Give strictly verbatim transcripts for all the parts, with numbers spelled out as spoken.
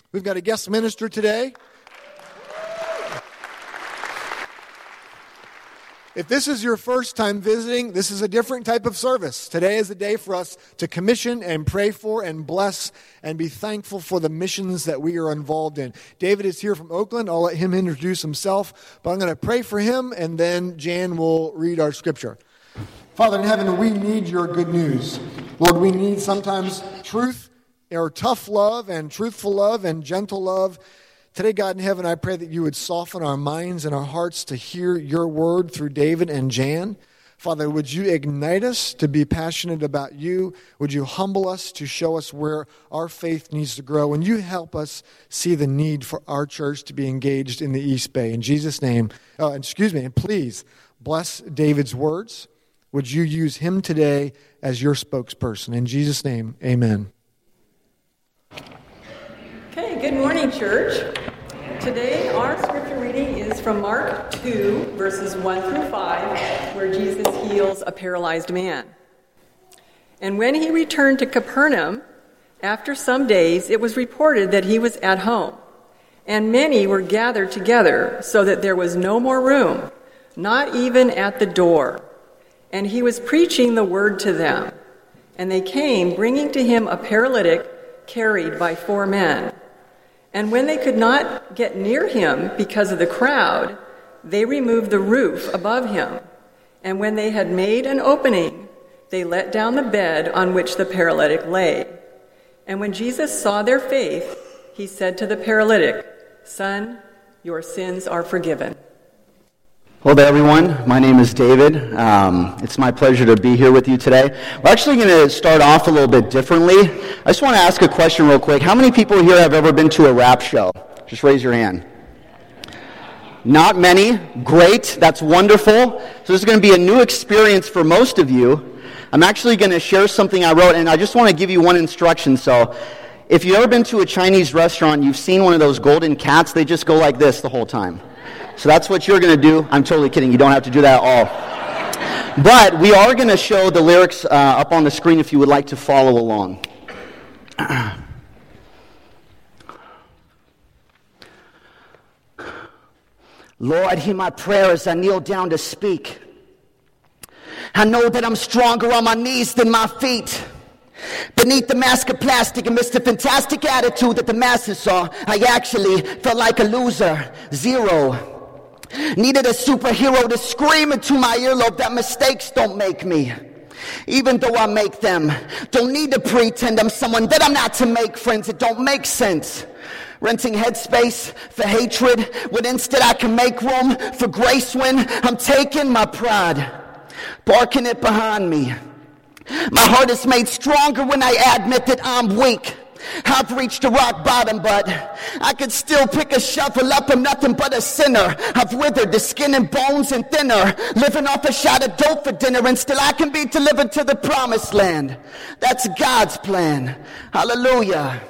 We've got a guest minister today. If this is your first time visiting, this is a different type of service. Today is the day for us to commission and pray for and bless and be thankful for the missions that we are involved in. David is here from Oakland. I'll let him introduce himself, but I'm going to pray for him, and then Jan will read our scripture. Father in heaven, we need your good news. Lord, we need sometimes truth or tough love and truthful love and gentle love. Today, God in heaven, I pray that you would soften our minds and our hearts to hear your word through David and Jan. Father, would you ignite us to be passionate about you? Would you humble us to show us where our faith needs to grow? And you help us see the need for our church to be engaged in the East Bay. In Jesus' name, uh, excuse me, and please bless David's words. Would you use him today as your spokesperson? In Jesus' name, amen. Okay, good morning, church. Today, our scripture reading is from Mark two, verses one through five, where Jesus heals a paralyzed man. And when he returned to Capernaum, after some days, it was reported that he was at home. And many were gathered together, so that there was no more room, not even at the door. And he was preaching the word to them. And they came, bringing to him a paralytic carried by four men. And when they could not get near him because of the crowd, they removed the roof above him. And when they had made an opening, they let down the bed on which the paralytic lay. And when Jesus saw their faith, he said to the paralytic, "Son, your sins are forgiven." Hello there, everyone. My name is David. Um, it's my pleasure to be here with you today. We're actually going to start off a little bit differently. I just want to ask a question real quick. How many people here have ever been to a rap show? Just raise your hand. Not many. Great. That's wonderful. So this is going to be a new experience for most of you. I'm actually going to share something I wrote, and I just want to give you one instruction. So if you've ever been to a Chinese restaurant, you've seen one of those golden cats, they just go like this the whole time. So that's what you're going to do. I'm totally kidding. You don't have to do that at all. But we are going to show the lyrics uh, up on the screen if you would like to follow along. Lord, hear my prayer as I kneel down to speak. I know that I'm stronger on my knees than my feet. Beneath the mask of plastic amidst the fantastic attitude that the masses saw, I actually felt like a loser. Zero. Needed a superhero to scream into my earlobe that mistakes don't make me. Even though I make them, don't need to pretend I'm someone that I'm not to make friends. It don't make sense. Renting headspace for hatred when instead I can make room for grace when I'm taking my pride, parking it behind me. My heart is made stronger when I admit that I'm weak. I've reached a rock bottom, but I could still pick a shovel up. I'm nothing but a sinner. I've withered to skin and bones and thinner, living off a shot of dope for dinner, and still I can be delivered to the promised land. That's God's plan. Hallelujah.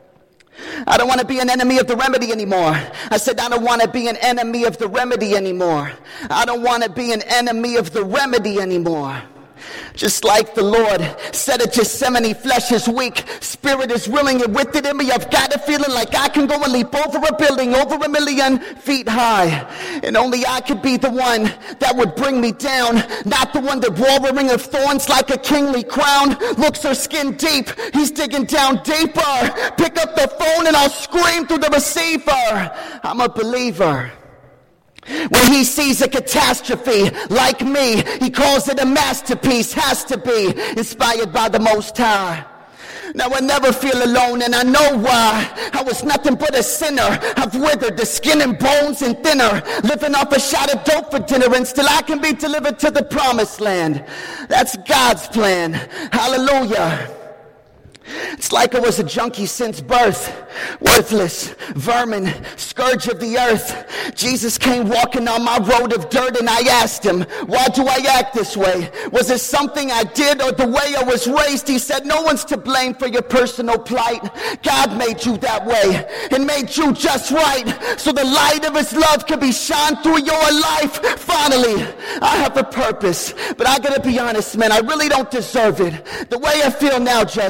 I don't want to be an enemy of the remedy anymore. I said I don't want to be an enemy of the remedy anymore. I don't want to be an enemy of the remedy anymore. Just like the Lord said at Gethsemane, flesh is weak, spirit is willing, and with it in me I've got a feeling like I can go and leap over a building, over a million feet high. And only I could be the one that would bring me down, not the one that wore a ring of thorns like a kingly crown. Looks her skin deep, he's digging down deeper. Pick up the phone and I'll scream through the receiver. I'm a believer. When he sees a catastrophe like me, he calls it a masterpiece. Has to be inspired by the Most High. Now I never feel alone, and I know why. I was nothing but a sinner. I've withered to skin and bones and thinner, living off a shot of dope for dinner, and still I can be delivered to the promised land. That's God's plan. Hallelujah. It's like I was a junkie since birth, worthless, vermin, scourge of the earth. Jesus came walking on my road of dirt, and I asked him, why do I act this way? Was it something I did or the way I was raised? He said, no one's to blame for your personal plight. God made you that way and made you just right, so the light of his love can be shone through your life. Finally, I have a purpose, but I gotta be honest, man, I really don't deserve it. The way I feel now just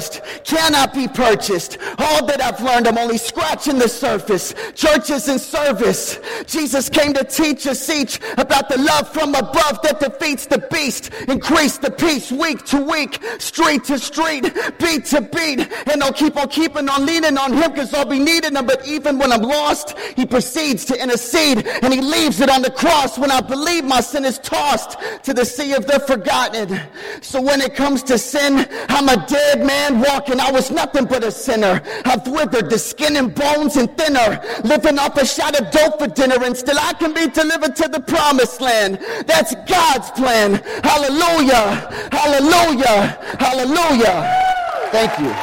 cannot be purchased. All that I've learned, I'm only scratching the surface. Church is in service. Jesus came to teach us each about the love from above that defeats the beast. Increase the peace week to week, street to street, beat to beat. And I'll keep on keeping on leaning on him because I'll be needing him. But even when I'm lost, he proceeds to intercede and he leaves it on the cross when I believe my sin is tossed to the sea of the forgotten. So when it comes to sin, I'm a dead man walking. I was nothing but a sinner. I've withered to skin and bones and thinner, living off a shot of dope for dinner, and still I can be delivered to the promised land. That's God's plan. Hallelujah, hallelujah, hallelujah. Thank you.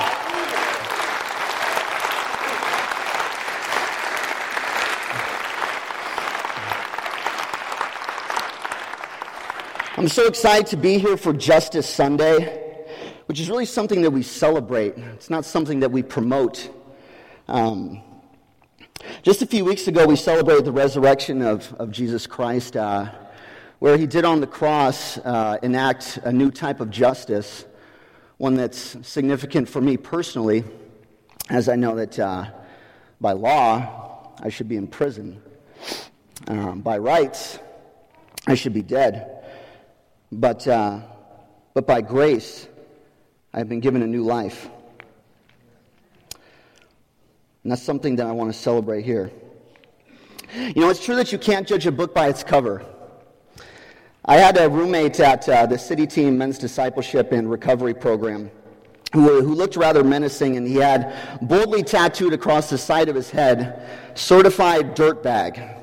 I'm so excited to be here for Justice Sunday, which is really something that we celebrate. It's not something that we promote. Um, just a few weeks ago, we celebrated the resurrection of, of Jesus Christ, uh, where he did on the cross uh, enact a new type of justice, one that's significant for me personally, as I know that uh, by law, I should be in prison. Um, by rights, I should be dead. But uh, but by grace, I have been given a new life. And that's something that I want to celebrate here. You know, it's true that you can't judge a book by its cover. I had a roommate at uh, the City Team Men's Discipleship and Recovery Program who, who looked rather menacing, and he had boldly tattooed across the side of his head, "Certified Dirtbag."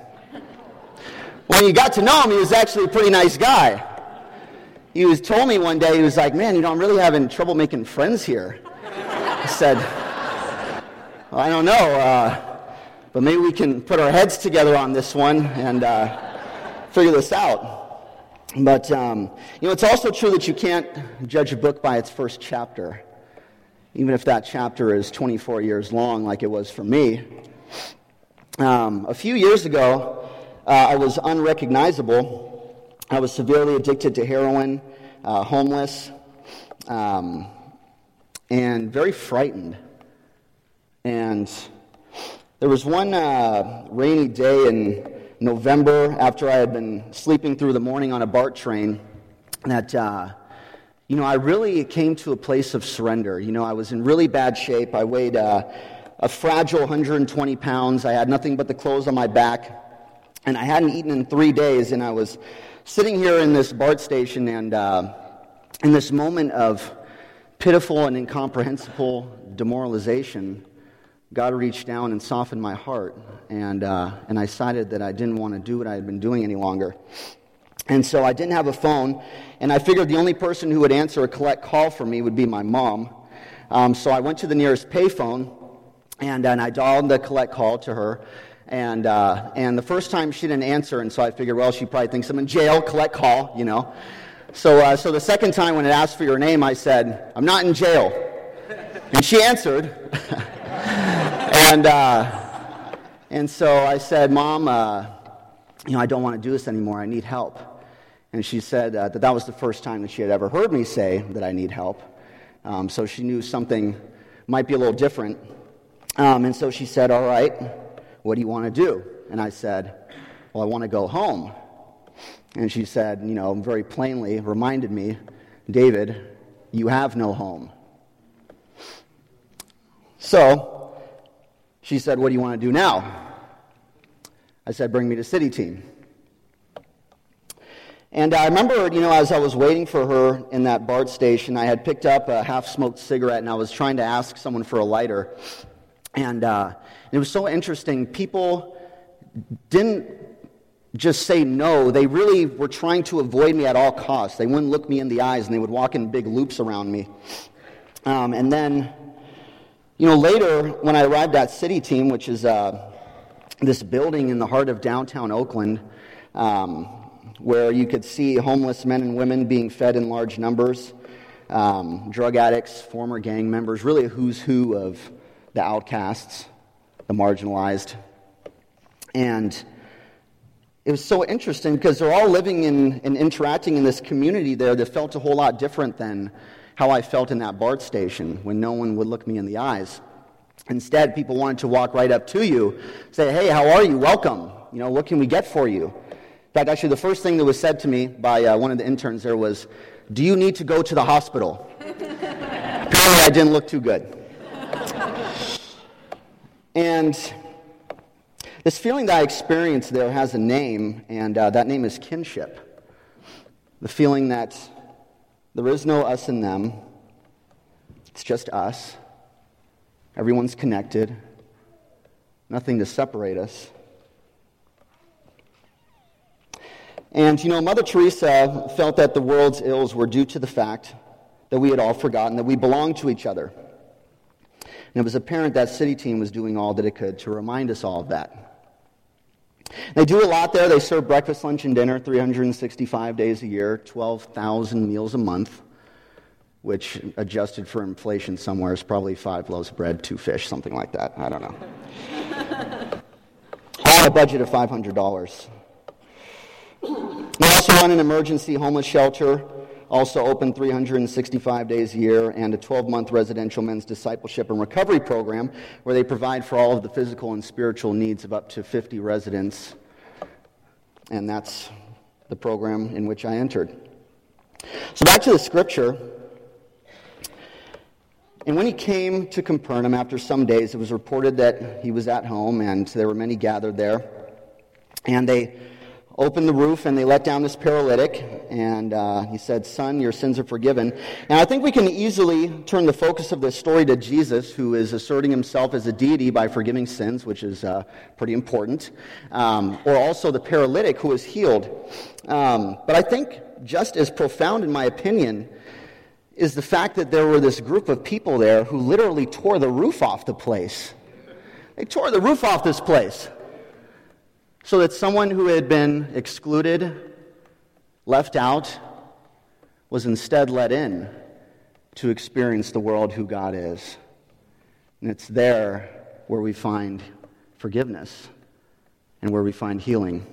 When you got to know him, he was actually a pretty nice guy. He was told me one day, he was like, "Man, you know, I'm really having trouble making friends here." I said, well, I don't know, uh, but maybe we can put our heads together on this one and uh, figure this out. But, um, you know, it's also true that you can't judge a book by its first chapter, even if that chapter is twenty-four years long like it was for me. Um, a few years ago, uh, I was unrecognizable. I was severely addicted to heroin, uh, homeless, um, and very frightened. And there was one uh, rainy day in November after I had been sleeping through the morning on a BART train that, uh, you know, I really came to a place of surrender. You know, I was in really bad shape. I weighed uh, a fragile one hundred twenty pounds. I had nothing but the clothes on my back. And I hadn't eaten in three days, and I was sitting here in this BART station, and uh, in this moment of pitiful and incomprehensible demoralization, God reached down and softened my heart, and uh, and I decided that I didn't want to do what I had been doing any longer. And so I didn't have a phone, and I figured the only person who would answer a collect call for me would be my mom. Um, so I went to the nearest payphone, and, and I dialed the collect call to her. And uh, and the first time she didn't answer, and so I figured, well, she probably thinks I'm in jail, collect call, you know. So uh, so the second time when it asked for your name, I said, "I'm not in jail." And she answered. and uh, and so I said, "Mom, uh, you know, I don't want to do this anymore. I need help." And she said uh, that that was the first time that she had ever heard me say that I need help. Um, so she knew something might be a little different. Um, and so she said, "All right, what do you want to do?" And I said, "Well, I want to go home." And she said, you know, very plainly reminded me, "David, you have no home." So she said, "What do you want to do now?" I said, "Bring me to City Team." And I remember, you know, as I was waiting for her in that BART station, I had picked up a half-smoked cigarette, and I was trying to ask someone for a lighter. And uh, it was so interesting. People didn't just say no. They really were trying to avoid me at all costs. They wouldn't look me in the eyes, and they would walk in big loops around me. Um, and then, you know, later when I arrived at City Team, which is uh, this building in the heart of downtown Oakland, um, where you could see homeless men and women being fed in large numbers, um, drug addicts, former gang members, really a who's who of the outcasts, the marginalized. And it was so interesting because they're all living in and interacting in this community there that felt a whole lot different than how I felt in that BART station when no one would look me in the eyes. Instead, people wanted to walk right up to you, say, "Hey, how are you? Welcome. You know, what can we get for you?" In fact, actually, the first thing that was said to me by uh, one of the interns there was, "Do you need to go to the hospital?" Apparently, I didn't look too good. And this feeling that I experienced there has a name, and uh, that name is kinship. The feeling that there is no us and them, it's just us. Everyone's connected, nothing to separate us. And, you know, Mother Teresa felt that the world's ills were due to the fact that we had all forgotten that we belonged to each other. And it was apparent that City Team was doing all that it could to remind us all of that. They do a lot there. They serve breakfast, lunch, and dinner three hundred sixty-five days a year, twelve thousand meals a month, which, adjusted for inflation somewhere, is probably five loaves of bread, two fish, something like that. I don't know. On a budget of five hundred dollars. They also run an emergency homeless shelter, also open three hundred sixty-five days a year, and a twelve-month residential men's discipleship and recovery program where they provide for all of the physical and spiritual needs of up to fifty residents. And that's the program in which I entered. So back to the scripture. And when he came to Capernaum after some days, it was reported that he was at home, and there were many gathered there. And they opened the roof, and they let down this paralytic, and uh, he said, "Son, your sins are forgiven." And I think we can easily turn the focus of this story to Jesus, who is asserting himself as a deity by forgiving sins, which is uh, pretty important, um, or also the paralytic who is healed. Um, but I think just as profound, in my opinion, is the fact that there were this group of people there who literally tore the roof off the place. They tore the roof off this place, so that someone who had been excluded, left out, was instead let in to experience the world who God is. And it's there where we find forgiveness and where we find healing.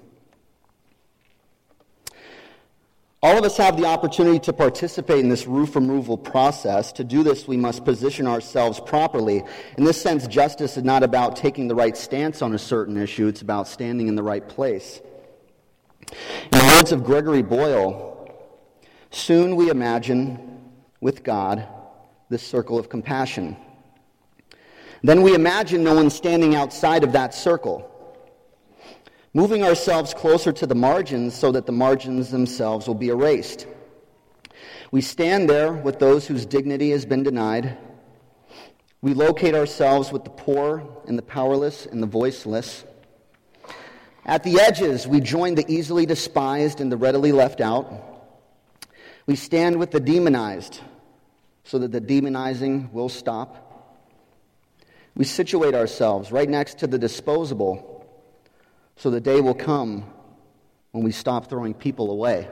All of us have the opportunity to participate in this roof removal process. To do this, we must position ourselves properly. In this sense, justice is not about taking the right stance on a certain issue. It's about standing in the right place. In the words of Gregory Boyle, soon we imagine, with God, this circle of compassion. Then we imagine no one standing outside of that circle, moving ourselves closer to the margins so that the margins themselves will be erased. We stand there with those whose dignity has been denied. We locate ourselves with the poor and the powerless and the voiceless. At the edges, we join the easily despised and the readily left out. We stand with the demonized so that the demonizing will stop. We situate ourselves right next to the disposable, so the day will come when we stop throwing people away.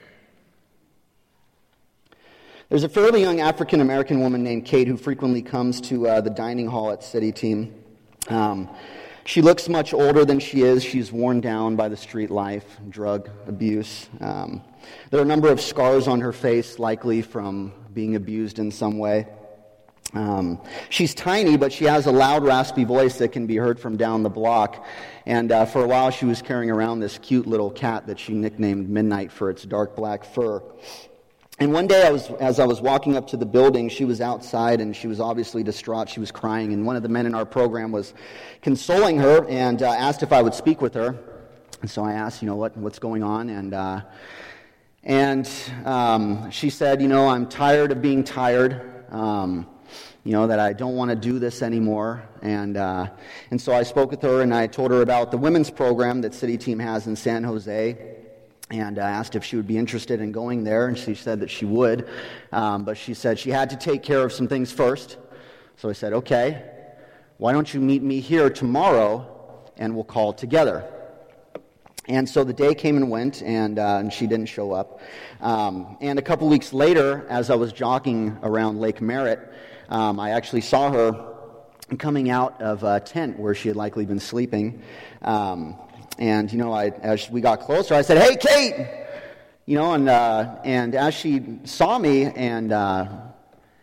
There's a fairly young African-American woman named Kate who frequently comes to uh, the dining hall at City Team. Um, she looks much older than she is. She's worn down by the street life, drug abuse. Um, there are a number of scars on her face, likely from being abused in some way. Um, she's tiny, but she has a loud, raspy voice that can be heard from down the block. And uh, for a while, she was carrying around this cute little cat that she nicknamed Midnight for its dark black fur. And one day, I was, as I was walking up to the building, she was outside, and she was obviously distraught. She was crying, and one of the men in our program was consoling her and uh, asked if I would speak with her. And so I asked, you know, what what's going on? And uh, and um, she said, you know, I'm tired of being tired. Um, You know, that I don't want to do this anymore. And uh, and so I spoke with her, and I told her about the women's program that City Team has in San Jose, and I asked if she would be interested in going there, and she said that she would. Um, but she said she had to take care of some things first. So I said, okay, why don't you meet me here tomorrow, and we'll call together. And so the day came and went, and, uh, and she didn't show up. Um, and a couple weeks later, as I was jogging around Lake Merritt, Um, I actually saw her coming out of a tent where she had likely been sleeping. Um, and, you know, I, as we got closer, I said, "Hey, Kate!" You know, and uh, and as she saw me and uh,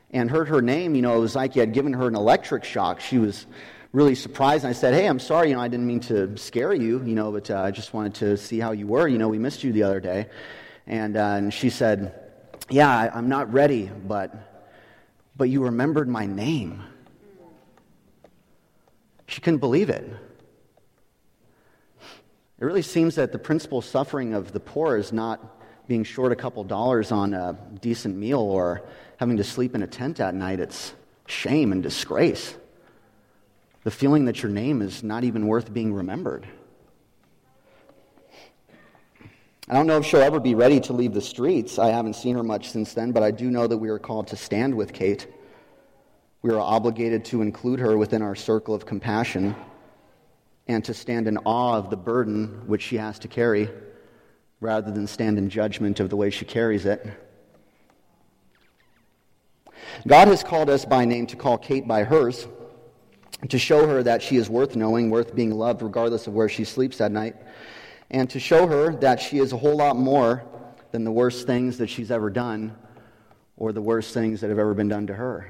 and heard her name, you know, it was like you had given her an electric shock. She was really surprised. And I said, hey, I'm sorry, you know, I didn't mean to scare you, you know, but uh, I just wanted to see how you were. You know, we missed you the other day. And, uh, and she said, yeah, I, I'm not ready, but but you remembered my name. She couldn't believe it. It really seems that the principal suffering of the poor is not being short a couple dollars on a decent meal or having to sleep in a tent at night. It's shame and disgrace. The feeling that your name is not even worth being remembered. I don't know if she'll ever be ready to leave the streets. I haven't seen her much since then, but I do know that we are called to stand with Kate. We are obligated to include her within our circle of compassion and to stand in awe of the burden which she has to carry, rather than stand in judgment of the way she carries it. God has called us by name to call Kate by hers, to show her that she is worth knowing, worth being loved, regardless of where she sleeps at night, and to show her that she is a whole lot more than the worst things that she's ever done or the worst things that have ever been done to her.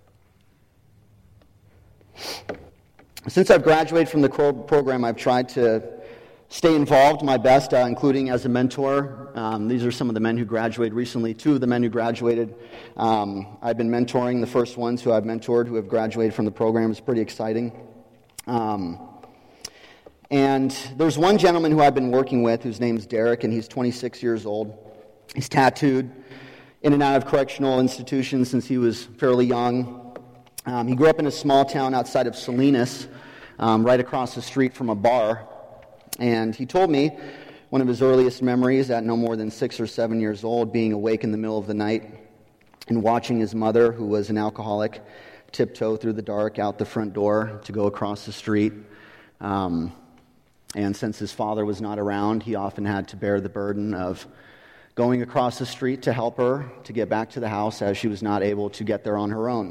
Since I've graduated from the program, I've tried to stay involved my best, uh, including as a mentor. Um, these are some of the men who graduated recently, two of the men who graduated. Um, I've been mentoring the first ones who I've mentored who have graduated from the program. It's pretty exciting. Um, and there's one gentleman who I've been working with whose name's Derek, and he's twenty-six years old. He's tattooed, in and out of correctional institutions since he was fairly young. Um, he grew up in a small town outside of Salinas, um, right across the street from a bar. And he told me one of his earliest memories at no more than six or seven years old, being awake in the middle of the night and watching his mother, who was an alcoholic, tiptoe through the dark out the front door to go across the street. Um, and since his father was not around, he often had to bear the burden of going across the street to help her to get back to the house, as she was not able to get there on her own.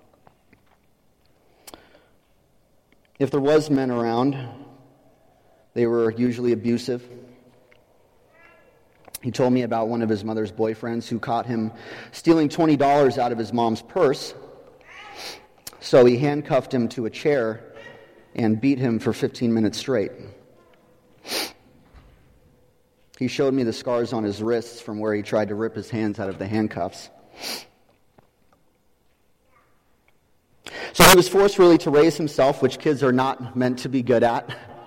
If there was men around, they were usually abusive. He told me about one of his mother's boyfriends who caught him stealing twenty dollars out of his mom's purse. So he handcuffed him to a chair and beat him for fifteen minutes straight. He showed me the scars on his wrists from where he tried to rip his hands out of the handcuffs. So he was forced really to raise himself, which kids are not meant to be good at.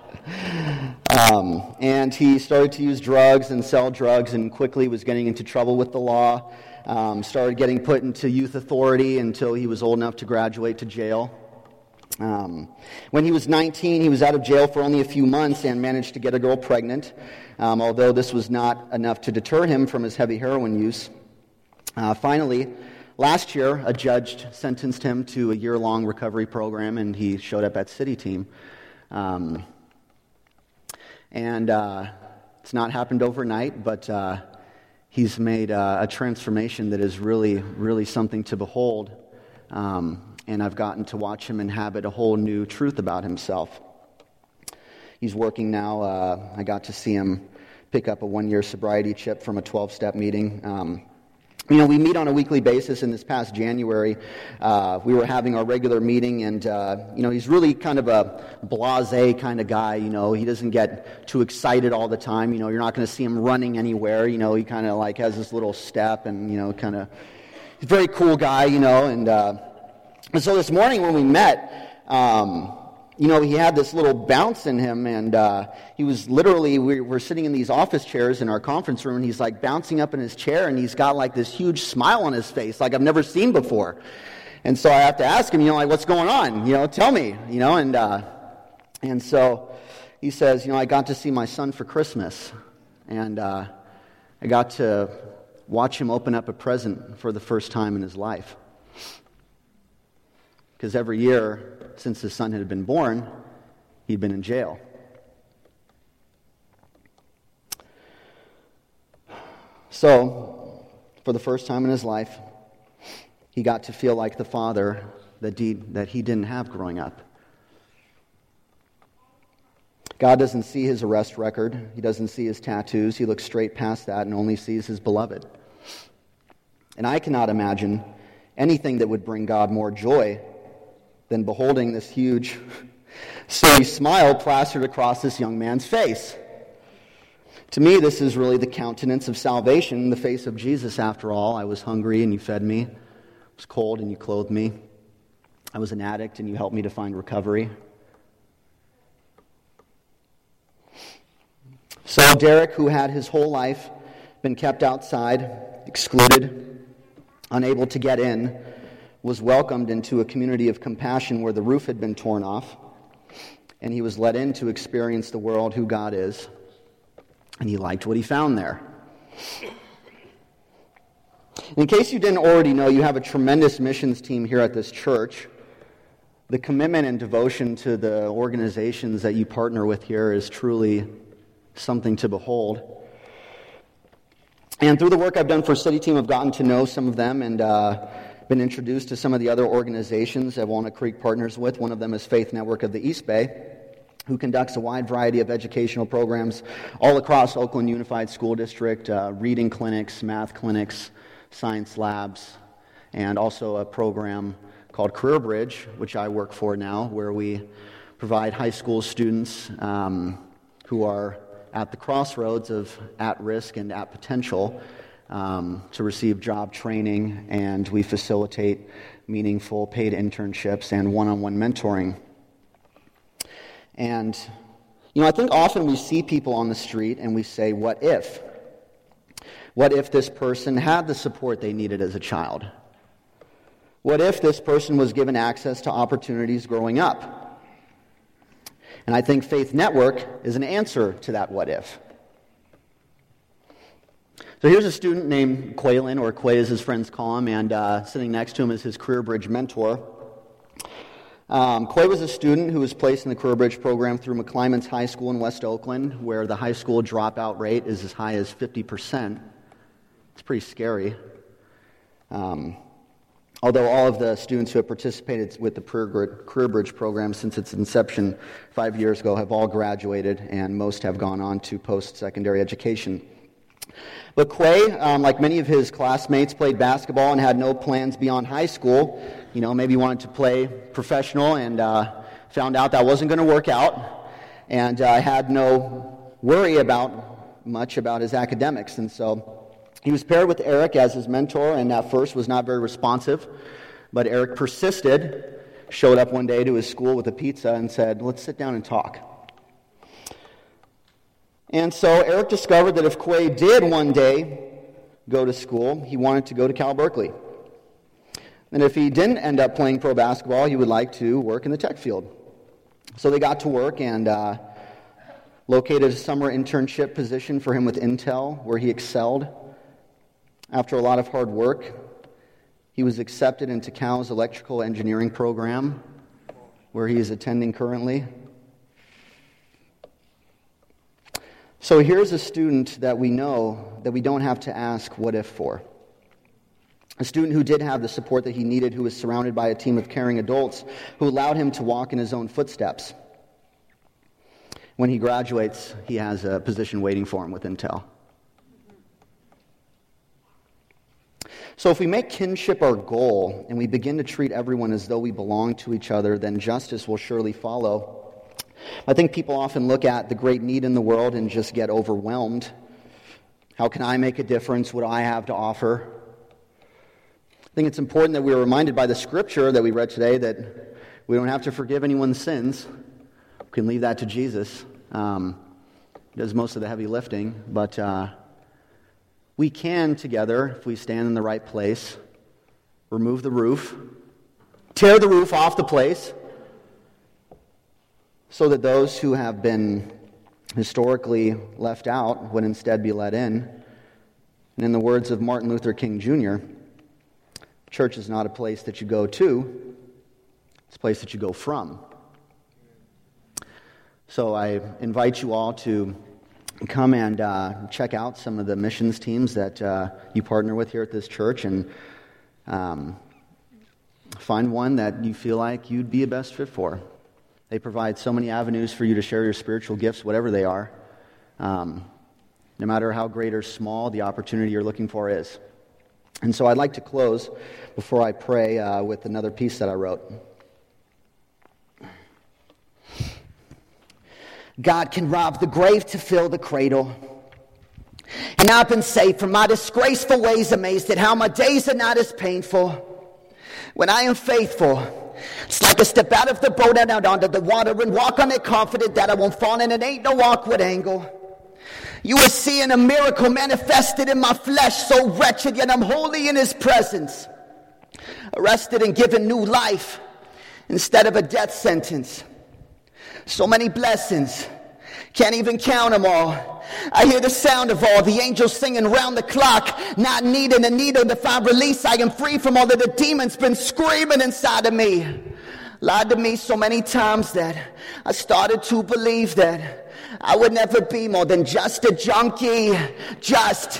Um, and he started to use drugs and sell drugs, and quickly was getting into trouble with the law. Um, started getting put into youth authority until he was old enough to graduate to jail. Um, when he was nineteen, he was out of jail for only a few months and managed to get a girl pregnant, um, although this was not enough to deter him from his heavy heroin use. Uh, finally, last year, a judge sentenced him to a year-long recovery program, and he showed up at City Team. Um, and uh, it's not happened overnight, but uh, he's made uh, a transformation that is really, really something to behold. Um, and I've gotten to watch him inhabit a whole new truth about himself. He's working now. Uh, I got to see him pick up a one-year sobriety chip from a twelve-step meeting. Um, You know, we meet on a weekly basis. In this past January, uh, we were having our regular meeting, and, uh, you know, he's really kind of a blasé kind of guy, you know. He doesn't get too excited all the time. You know, you're not going to see him running anywhere. You know, he kind of, like, has this little step and, you know, kind of, he's a very cool guy, you know. And, uh, and so this morning when we met, um, you know, he had this little bounce in him, and uh, he was literally, we were sitting in these office chairs in our conference room, and he's like bouncing up in his chair, and he's got like this huge smile on his face, like I've never seen before. And so I have to ask him, you know, like, what's going on? You know, tell me, you know, and uh, and so he says, you know, I got to see my son for Christmas, and uh, I got to watch him open up a present for the first time in his life. Because every year since his son had been born, he'd been in jail. So, for the first time in his life, he got to feel like the father that he, that he didn't have growing up. God doesn't see his arrest record. He doesn't see his tattoos. He looks straight past that and only sees his beloved. And I cannot imagine anything that would bring God more joy than beholding this huge, silly smile plastered across this young man's face. To me, this is really the countenance of salvation, the face of Jesus, after all. I was hungry and you fed me. I was cold and you clothed me. I was an addict and you helped me to find recovery. So Derek, who had his whole life been kept outside, excluded, unable to get in, was welcomed into a community of compassion where the roof had been torn off, and he was let in to experience the world, who God is, and he liked what he found there. In case you didn't already know, you have a tremendous missions team here at this church. The commitment and devotion to the organizations that you partner with here is truly something to behold. And through the work I've done for City Team, I've gotten to know some of them and uh, been introduced to some of the other organizations that Walnut Creek partners with. One of them is Faith Network of the East Bay, who conducts a wide variety of educational programs all across Oakland Unified School District, uh, reading clinics, math clinics, science labs, and also a program called Career Bridge, which I work for now, where we provide high school students um, who are at the crossroads of at risk and at potential um, to receive job training, and we facilitate meaningful paid internships and one-on-one mentoring. And, you know, I think often we see people on the street and we say, what if? What if this person had the support they needed as a child? What if this person was given access to opportunities growing up? And I think Faith Network is an answer to that what if. So here's a student named Quaylen, or Quay as his friends call him, and uh, sitting next to him is his Career Bridge mentor. Um, Quay was a student who was placed in the Career Bridge program through McClymonds High School in West Oakland, where the high school dropout rate is as high as fifty percent. It's pretty scary. Um, although all of the students who have participated with the Career Bridge program since its inception five years ago have all graduated, and most have gone on to post-secondary education. But Quay, um, like many of his classmates, played basketball and had no plans beyond high school. You know, maybe wanted to play professional and uh, found out that wasn't going to work out, and uh, had no worry about much about his academics. And so he was paired with Eric as his mentor, and at first was not very responsive, but Eric persisted, showed up one day to his school with a pizza and said, "Let's sit down and talk." And so Eric discovered that if Quay did one day go to school, he wanted to go to Cal Berkeley. And if he didn't end up playing pro basketball, he would like to work in the tech field. So they got to work and uh, located a summer internship position for him with Intel, where he excelled. After a lot of hard work, he was accepted into Cal's electrical engineering program, where he is attending currently. So here's a student that we know that we don't have to ask what if for. A student who did have the support that he needed, who was surrounded by a team of caring adults who allowed him to walk in his own footsteps. When he graduates, he has a position waiting for him with Intel. So if we make kinship our goal and we begin to treat everyone as though we belong to each other, then justice will surely follow. I think people often look at the great need in the world and just get overwhelmed. How can I make a difference? What do I have to offer? I think it's important that we are reminded by the scripture that we read today that we don't have to forgive anyone's sins. We can leave that to Jesus. Um, he does most of the heavy lifting, but uh, we can together, if we stand in the right place, remove the roof, tear the roof off the place, so that those who have been historically left out would instead be let in. And in the words of Martin Luther King Junior, church is not a place that you go to, it's a place that you go from. So I invite you all to come and uh, check out some of the missions teams that uh, you partner with here at this church, and um, find one that you feel like you'd be a best fit for. They provide so many avenues for you to share your spiritual gifts, whatever they are. Um, no matter how great or small the opportunity you're looking for is. And so I'd like to close before I pray uh, with another piece that I wrote. God can rob the grave to fill the cradle. And I've been saved from my disgraceful ways, amazed at how my days are not as painful. When I am faithful, it's like I step out of the boat and out onto the water and walk on it confident that I won't fall and it ain't no awkward angle. You are seeing a miracle manifested in my flesh, so wretched, yet I'm holy in his presence. Arrested and given new life instead of a death sentence. So many blessings, can't even count them all. I hear the sound of all the angels singing round the clock, not needing a needle to find release. I am free from all of the demons been screaming inside of me. Lied to me so many times that I started to believe that I would never be more than just a junkie. Just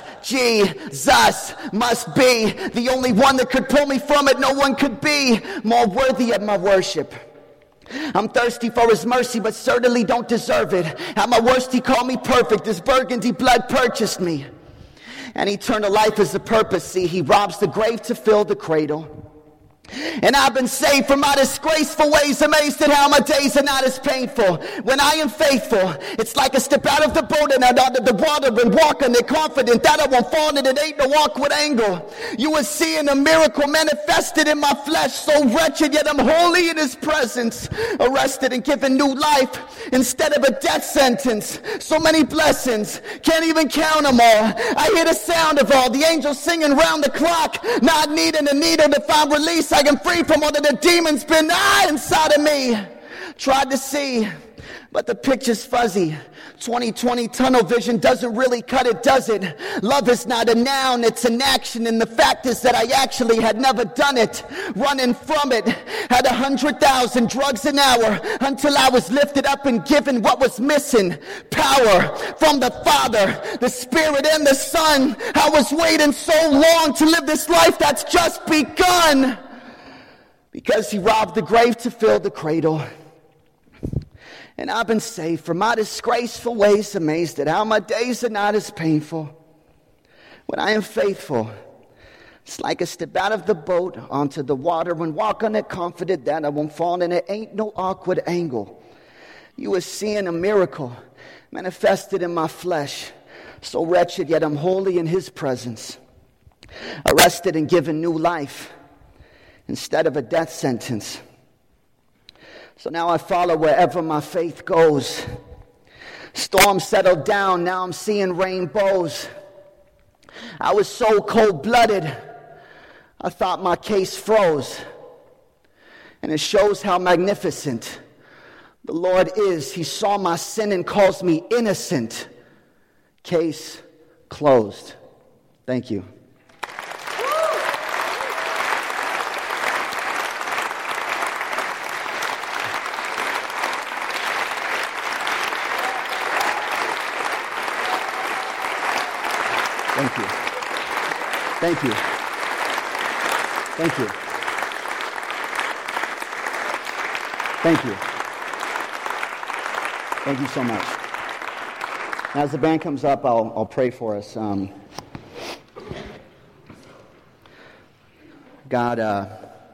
Jesus must be the only one that could pull me from it. No one could be more worthy of my worship. I'm thirsty for his mercy, but certainly don't deserve it. At my worst, he called me perfect. His burgundy blood purchased me. And eternal life is the purpose. See, he robs the grave to fill the cradle. And I've been saved from my disgraceful ways, amazed at how my days are not as painful. When I am faithful, it's like I step out of the boat and out onto the water and walk on it confident that I won't fall and it ain't no awkward angle. You are seeing a miracle manifested in my flesh, so wretched, yet I'm holy in his presence. Arrested and given new life instead of a death sentence. So many blessings, can't even count them all. I hear the sound of all the angels singing round the clock, not needing a needle to find release. I am free from all of the demons been ah, inside of me. Tried to see, but the picture's fuzzy. twenty twenty tunnel vision doesn't really cut it, does it? Love is not a noun, it's an action. And the fact is that I actually had never done it. Running from it, had a hundred thousand drugs an hour until I was lifted up and given what was missing. Power from the Father, the Spirit, and the Son. I was waiting so long to live this life that's just begun. Because he robbed the grave to fill the cradle. And I've been saved from my disgraceful ways, amazed at how my days are not as painful. When I am faithful, it's like I step out of the boat onto the water and walk on it confident that I won't fall and it ain't no awkward angle. You are seeing a miracle manifested in my flesh, so wretched yet I'm holy in his presence. Arrested and given new life instead of a death sentence. So now I follow wherever my faith goes. Storms settled down, now I'm seeing rainbows. I was so cold-blooded, I thought my case froze. And it shows how magnificent the Lord is. He saw my sin and calls me innocent. Case closed. Thank you. Thank you. Thank you. Thank you. Thank you. Thank you so much. As the band comes up, I'll, I'll pray for us. Um, God, uh,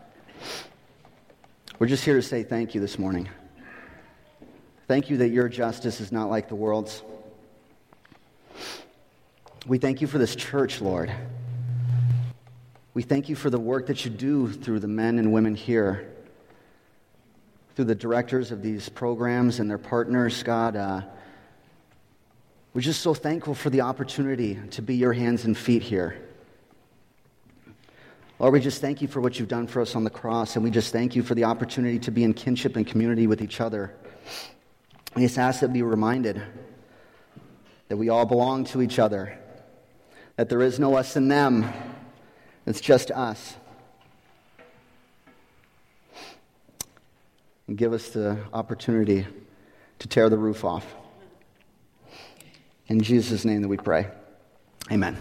we're just here to say thank you this morning. Thank you that your justice is not like the world's. We thank you for this church, Lord. We thank you for the work that you do through the men and women here, through the directors of these programs and their partners, God. Uh, we're just so thankful for the opportunity to be your hands and feet here. Lord, we just thank you for what you've done for us on the cross, and we just thank you for the opportunity to be in kinship and community with each other. We just ask that we be reminded that we all belong to each other, that there is no us and them, it's just us. And give us the opportunity to tear the roof off. In Jesus' name that we pray. Amen.